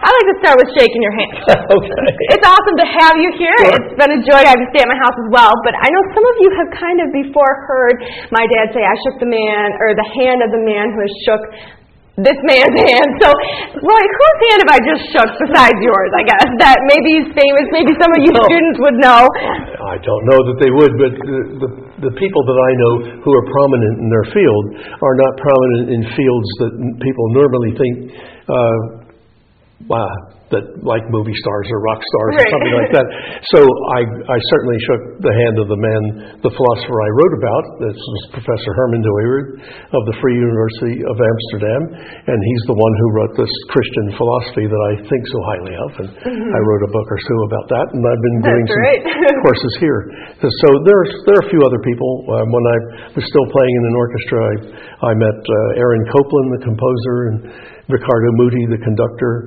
I like to start with shaking your hand. Okay. It's awesome to have you here. Sure. It's been a joy to have you stay at my house as well. But I know some of you have kind of before heard my dad say, I shook the hand of the man who has shook this man's hand. So, Roy, whose hand have I just shook besides yours, I guess? That maybe he's famous, maybe some of you students would know. I don't know that they would, but the people that I know who are prominent in their field are not prominent in fields that people normally think, that like movie stars or rock stars or something like that. So I certainly shook the hand of the man, the philosopher I wrote about. This was Professor Herman de Weerdt of the Free University of Amsterdam, and he's the one who wrote this Christian philosophy that I think so highly of. And I wrote a book or two about that, and I've been doing some courses here. So there are a few other people. When I was still playing in an orchestra, I met Aaron Copland, the composer, and Ricardo Muti, the conductor.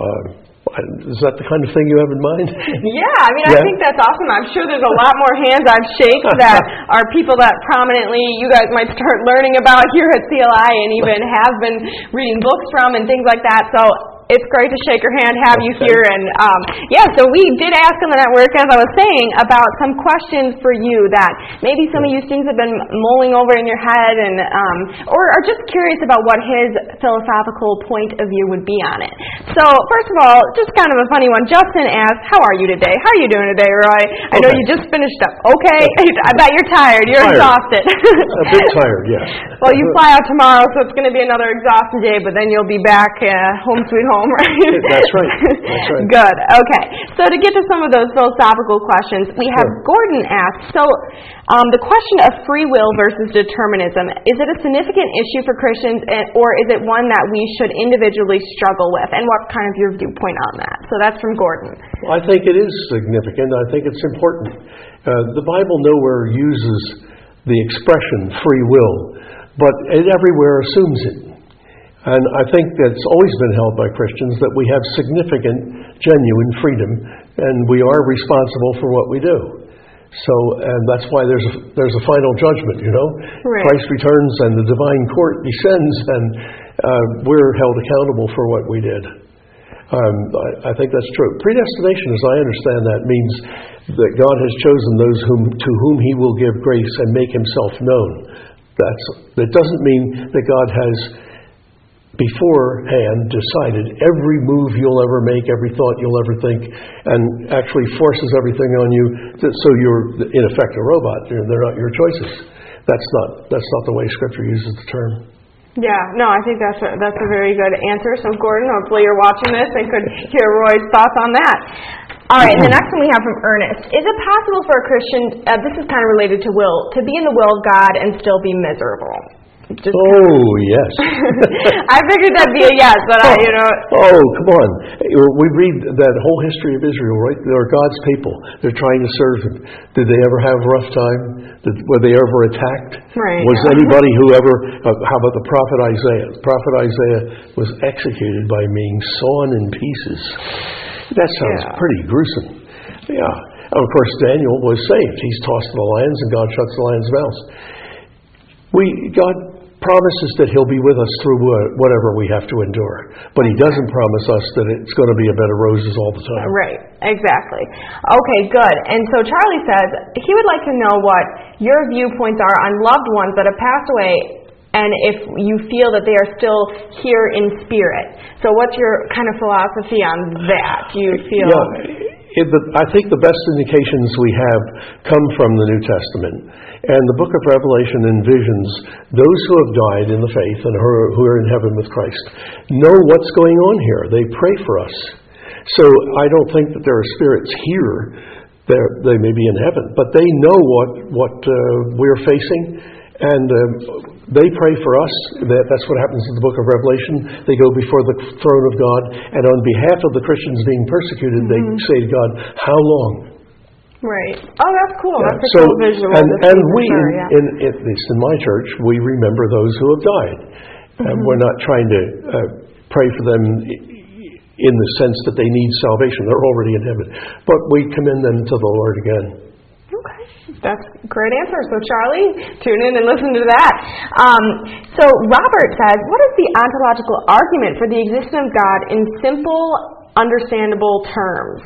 Is that the kind of thing you have in mind? Yeah, I think that's awesome. I'm sure there's a lot more hands I've shaken that are people that prominently you guys might start learning about here at CLI and even have been reading books from and things like that. So it's great to shake your hand, have you here. And so we did ask on the network, as I was saying, about some questions for you that maybe some of you students have been mulling over in your head and or are just curious about what his philosophical point of view would be on it. So first of all, just kind of a funny one. Justin asked, how are you today? How are you doing today, Roy? I know you just finished up. Okay. I bet you're tired. You're exhausted. A bit tired, yes. Well, you fly out tomorrow, so it's going to be another exhausting day, but then you'll be back home sweet home. Right? That's right. That's right. Good. Okay. So to get to some of those philosophical questions, we have Gordon asked, so the question of free will versus determinism, is it a significant issue for Christians or is it one that we should individually struggle with? And what kind of your viewpoint on that? So that's from Gordon. I think it is significant. I think it's important. The Bible nowhere uses the expression free will, but it everywhere assumes it. And I think that's always been held by Christians that we have significant, genuine freedom, and we are responsible for what we do. So, and that's why there's a final judgment, Right. Christ returns and the divine court descends, and we're held accountable for what we did. I think that's true. Predestination, as I understand that, means that God has chosen those to whom He will give grace and make Himself known. That doesn't mean that God has beforehand decided every move you'll ever make, every thought you'll ever think, and actually forces everything on you, so you're in effect a robot. They're not your choices. That's not the way Scripture uses the term. Yeah, no, I think that's a very good answer. So Gordon, hopefully you're watching this and could hear Roy's thoughts on that. All right, and the next one we have from Ernest. Is it possible for a Christian, this is kind of related to will, to be in the will of God and still be miserable? Yes. I figured that'd be a yes, but Oh, come on. We read that whole history of Israel, right? They're God's people. They're trying to serve Him. Did they ever have a rough time? Were they ever attacked? Right. Was anybody who ever, how about the prophet Isaiah? The prophet Isaiah was executed by being sawn in pieces. That sounds pretty gruesome. Yeah. And of course, Daniel was saved. He's tossed to the lions, and God shuts the lions' mouths. God promises that He'll be with us through whatever we have to endure. But He doesn't promise us that it's going to be a bed of roses all the time. Right, exactly. Okay, good. And so Charlie says he would like to know what your viewpoints are on loved ones that have passed away and if you feel that they are still here in spirit. So what's your kind of philosophy on that? Do you feel... I think the best indications we have come from the New Testament. And the book of Revelation envisions those who have died in the faith and who are in heaven with Christ know what's going on here. They pray for us. So I don't think that there are spirits here. They may be in heaven, but they know what we're facing, and they pray for us. That's what happens in the book of Revelation. They go before the throne of God, and on behalf of the Christians being persecuted, they say to God, "How long?" Right. Oh, that's cool. That's a cool visual. And we, at least in my church, we remember those who have died. We're not trying to pray for them in the sense that they need salvation. They're already in heaven. But we commend them to the Lord again. Okay. That's a great answer. So, Charlie, tune in and listen to that. So, Robert says, what is the ontological argument for the existence of God in simple understandable terms.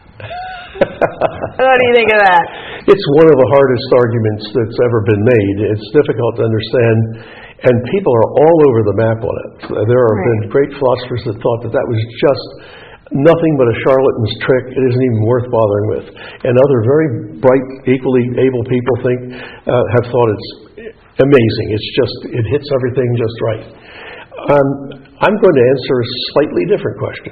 What do you think of that? It's one of the hardest arguments that's ever been made. It's difficult to understand, and people are all over the map on it. There have been great philosophers that thought that was just nothing but a charlatan's trick. It isn't even worth bothering with. And other very bright, equally able people have thought it's amazing. It hits everything just right. I'm going to answer a slightly different question.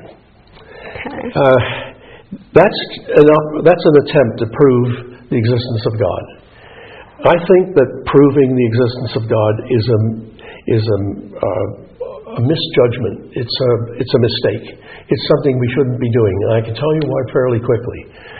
Okay. That's an attempt to prove the existence of God. I think that proving the existence of God is a misjudgment. It's a mistake. It's something we shouldn't be doing, and I can tell you why fairly quickly.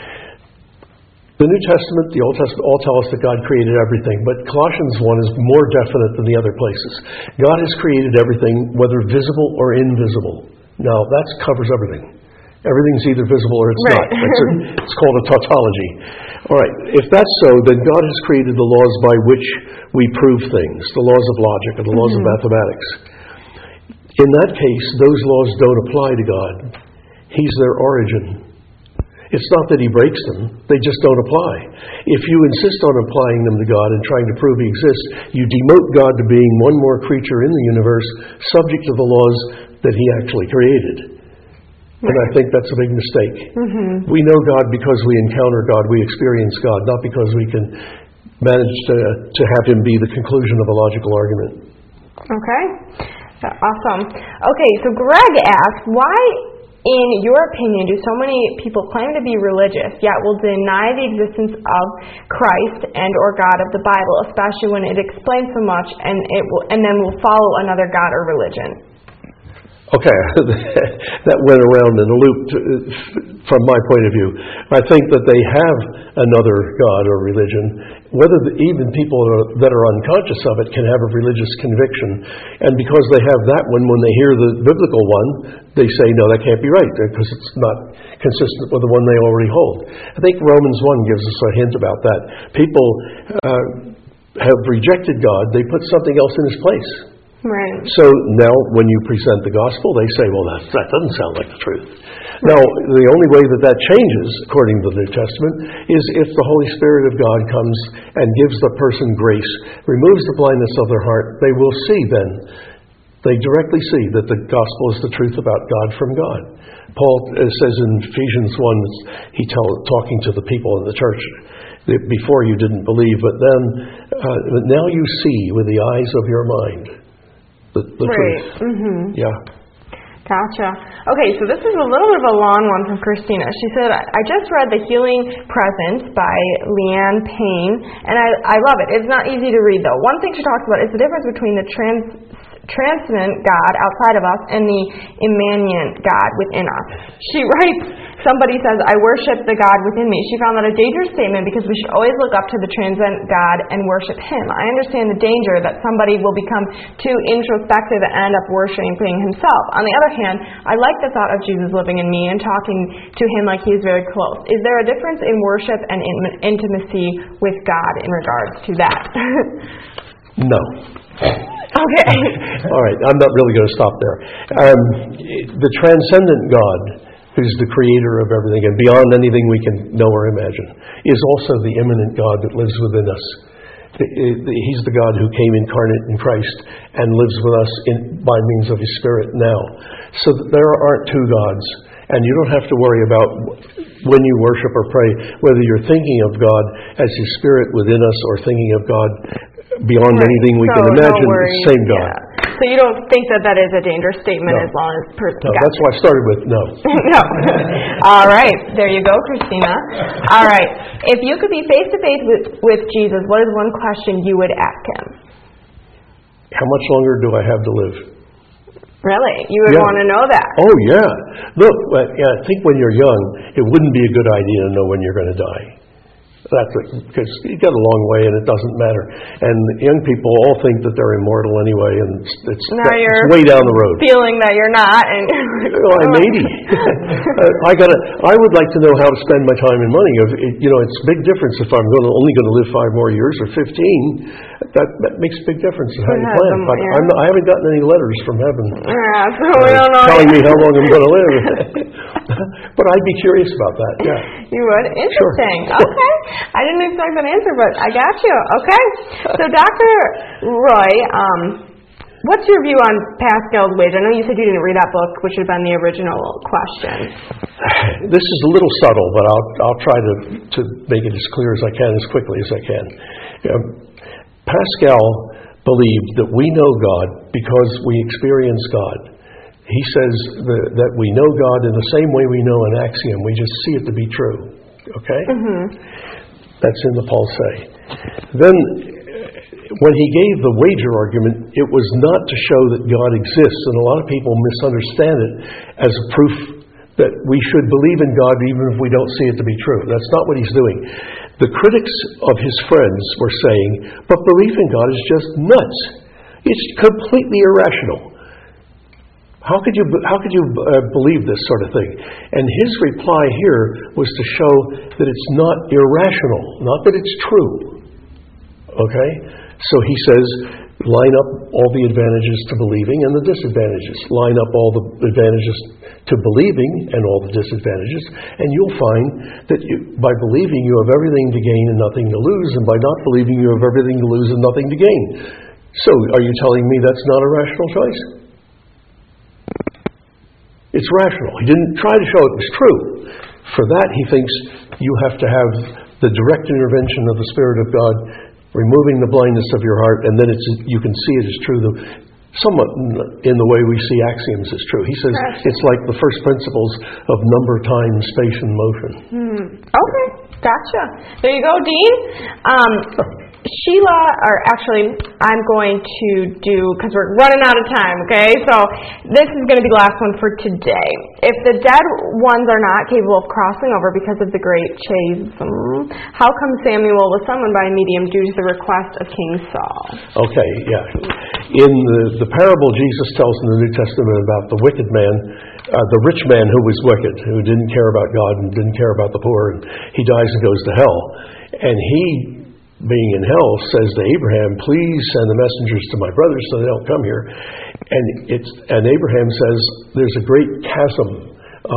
The New Testament, the Old Testament, all tell us that God created everything, but Colossians 1 is more definite than the other places. God has created everything, whether visible or invisible. Now, that covers everything. Everything's either visible or it's not. It's called a tautology. All right, if that's so, then God has created the laws by which we prove things, the laws of logic or the laws of mathematics. In that case, those laws don't apply to God. He's their origin. It's not that He breaks them, they just don't apply. If you insist on applying them to God and trying to prove He exists, you demote God to being one more creature in the universe, subject to the laws that He actually created. And I think that's a big mistake. We know God because we encounter God, we experience God, not because we can manage to have Him be the conclusion of a logical argument. Okay. Awesome. Okay, so Greg asked, why, in your opinion, do so many people claim to be religious, yet will deny the existence of Christ and or God of the Bible, especially when it explains so much and then will follow another God or religion? Okay, that went around in a loop from my point of view. I think that they have another God or religion. Even people that are unconscious of it can have a religious conviction. And because they have that one, when they hear the biblical one, they say, no, that can't be right, because it's not consistent with the one they already hold. I think Romans 1 gives us a hint about that. People have rejected God. They put something else in His place. Right. So now when you present the gospel, they say, well, that doesn't sound like the truth. Now, the only way that changes, according to the New Testament, is if the Holy Spirit of God comes and gives the person grace, removes the blindness of their heart, they will see then, they directly see that the gospel is the truth about God from God. Paul says in Ephesians 1, talking to the people in the church, that before you didn't believe, but now you see with the eyes of your mind. The truth. Yeah. Gotcha. Okay, so this is a little bit of a long one from Christina. She said, I just read The Healing Presence by Leanne Payne, and I love it. It's not easy to read, though. One thing she talks about is the difference between the transcendent God outside of us and the immanent God within us. She writes, somebody says, I worship the God within me. She found that a dangerous statement because we should always look up to the transcendent God and worship Him. I understand the danger that somebody will become too introspective and end up worshiping himself. On the other hand, I like the thought of Jesus living in me and talking to Him like He is very close. Is there a difference in worship and intimacy with God in regards to that? No. Okay. All right, I'm not really going to stop there. The transcendent God, who's the creator of everything and beyond anything we can know or imagine, is also the immanent God that lives within us. He's the God who came incarnate in Christ and lives with us by means of His Spirit now. So there aren't two gods, and you don't have to worry about when you worship or pray whether you're thinking of God as His Spirit within us or thinking of God beyond anything we can imagine. No Same God. Yeah. So you don't think that is a dangerous statement as long as No, that's why I started with no. No. All right. There you go, Christina. All right. If you could be face-to-face with Jesus, what is one question you would ask Him? How much longer do I have to live? Really? You would want to know that? Oh, yeah. Look, I think when you're young, it wouldn't be a good idea to know when you're going to die. That's it, because you get a long way and it doesn't matter. And young people all think that they're immortal anyway, and it's way down the road. Feeling that you're not, and maybe. I would like to know how to spend my time and money. It's a big difference if I'm only going to live 5 more years or 15. That makes a big difference in how you plan. But I haven't gotten any letters from heaven so we don't know telling me how long I'm going to live. But I'd be curious about that. Yeah. You would? Interesting. Sure. Okay. I didn't expect that answer, but I got you. Okay. So, Dr. Roy, what's your view on Pascal's wage? I know you said you didn't read that book, which would have been the original question. This is a little subtle, but I'll try to make it as clear as I can, as quickly as I can. Pascal believed that we know God because we experience God. He says that we know God in the same way we know an axiom. We just see it to be true. Okay? Mm-hmm. That's in the Paul say. Then, when he gave the wager argument, it was not to show that God exists, and a lot of people misunderstand it as a proof that we should believe in God even if we don't see it to be true. That's not what he's doing. The critics of his friends were saying, but belief in God is just nuts. It's completely irrational. How could you believe this sort of thing? And his reply here was to show that it's not irrational, not that it's true. Okay? So he says, line up all the advantages to believing and the disadvantages. Line up all the advantages to believing and all the disadvantages, and you'll find that by believing you have everything to gain and nothing to lose, and by not believing you have everything to lose and nothing to gain. So are you telling me that's not a rational choice? It's rational. He didn't try to show it was true. For that, he thinks you have to have the direct intervention of the Spirit of God, removing the blindness of your heart, and then you can see it as true, somewhat in the way we see axioms as true. He says it's like the first principles of number, time, space, and motion. Okay, gotcha. There you go, Dean. Sheila, or actually, I'm going to do, because we're running out of time, okay? So this is going to be the last one for today. If the dead ones are not capable of crossing over because of the great chasm, how come Samuel was summoned by a medium due to the request of King Saul? Okay, yeah. In the parable Jesus tells in the New Testament about the wicked man, the rich man who was wicked, who didn't care about God and didn't care about the poor, and he dies and goes to hell. And he, being in hell, says to Abraham, please send the messengers to my brothers so they don't come here. And Abraham says, there's a great chasm,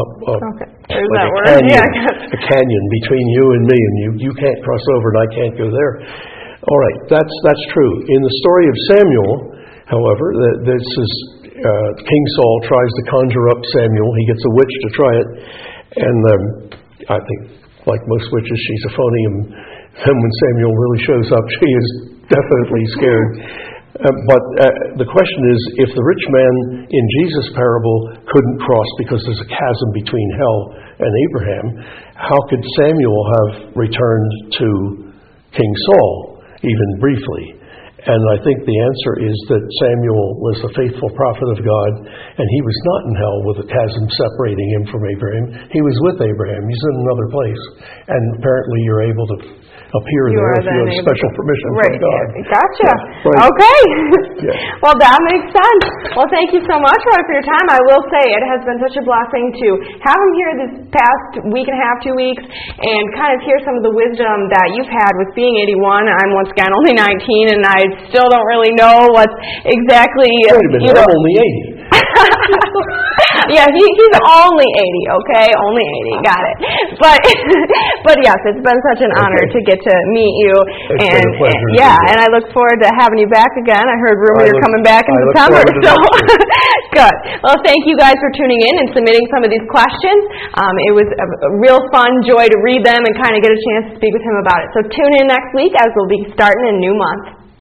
a canyon between you and me, and you can't cross over and I can't go there. All right, that's true. In the story of Samuel, however, this is King Saul tries to conjure up Samuel. He gets a witch to try it, and I think, like most witches, she's a phony, and when Samuel really shows up, she is definitely scared. But the question is, if the rich man in Jesus' parable couldn't cross because there's a chasm between hell and Abraham, how could Samuel have returned to King Saul, even briefly? And I think the answer is that Samuel was a faithful prophet of God, and he was not in hell with a chasm separating him from Abraham. He was with Abraham. He's in another place. And apparently you're able to appear there if you have special permission from God. Gotcha. Yeah, right. Okay. Yeah. Well, that makes sense. Well, thank you so much, Roy, for your time. I will say it has been such a blessing to have him here this past week and a half, 2 weeks, and kind of hear some of the wisdom that you've had with being 81. I'm once again only 19, and I still don't really know what's exactly... Wait a minute, I'm only 80. Yeah, he's only 80, okay? Only 80, got it. But yes, it's been such an honor to get to meet you. It's been a pleasure. And I look forward to having you back again. I heard rumors you're coming back in September. So good. Well, thank you guys for tuning in and submitting some of these questions. It was a real fun joy to read them and kind of get a chance to speak with him about it. So tune in next week as we'll be starting a new month.